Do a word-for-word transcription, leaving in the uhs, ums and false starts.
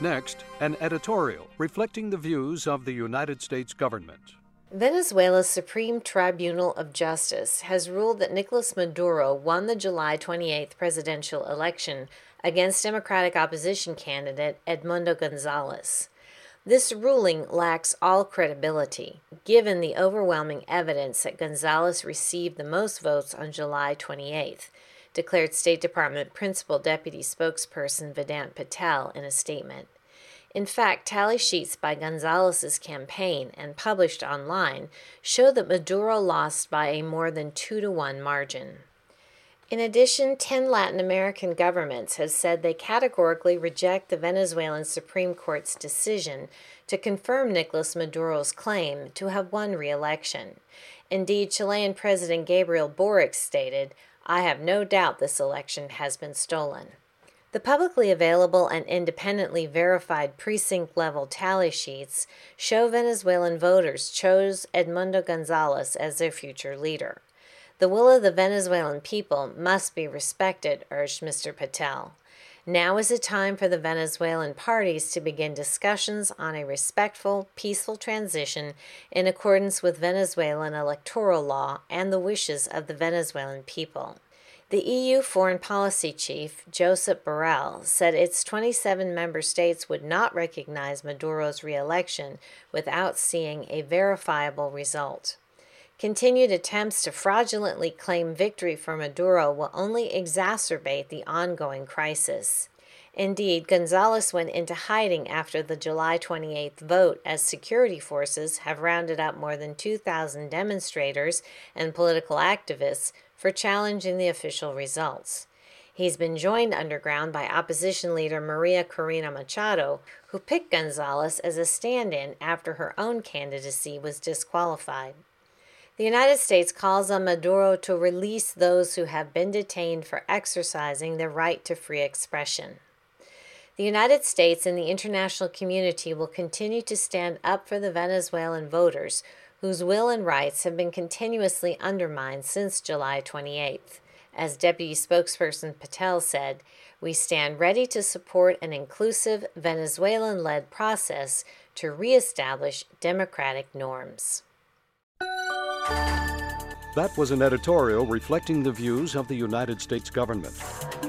Next, an editorial reflecting the views of the United States government. Venezuela's Supreme Tribunal of Justice has ruled that Nicolas Maduro won the July twenty-eighth presidential election against Democratic opposition candidate Edmundo Gonzalez. This ruling lacks all credibility, given the overwhelming evidence that Gonzalez received the most votes on July twenty-eighth, declared State Department Principal Deputy Spokesperson Vedant Patel in a statement. In fact, tally sheets by Gonzalez's campaign and published online show that Maduro lost by a more than two to one margin. In addition, ten Latin American governments have said they categorically reject the Venezuelan Supreme Court's decision to confirm Nicolas Maduro's claim to have won re-election. Indeed, Chilean President Gabriel Boric stated, "I have no doubt this election has been stolen." The publicly available and independently verified precinct-level tally sheets show Venezuelan voters chose Edmundo Gonzalez as their future leader. The will of the Venezuelan people must be respected, urged Mister Patel. Now is the time for the Venezuelan parties to begin discussions on a respectful, peaceful transition in accordance with Venezuelan electoral law and the wishes of the Venezuelan people. The E U Foreign Policy Chief, Josep Borrell, said its twenty-seven member states would not recognize Maduro's re-election without seeing a verifiable result. Continued attempts to fraudulently claim victory for Maduro will only exacerbate the ongoing crisis. Indeed, Gonzalez went into hiding after the July twenty-eighth vote as security forces have rounded up more than two thousand demonstrators and political activists for challenging the official results. He's been joined underground by opposition leader Maria Corina Machado, who picked Gonzalez as a stand-in after her own candidacy was disqualified. The United States calls on Maduro to release those who have been detained for exercising their right to free expression. The United States and the international community will continue to stand up for the Venezuelan voters whose will and rights have been continuously undermined since July twenty-eighth. As Deputy Spokesperson Patel said, "We stand ready to support an inclusive Venezuelan-led process to reestablish democratic norms." That was an editorial reflecting the views of the United States government.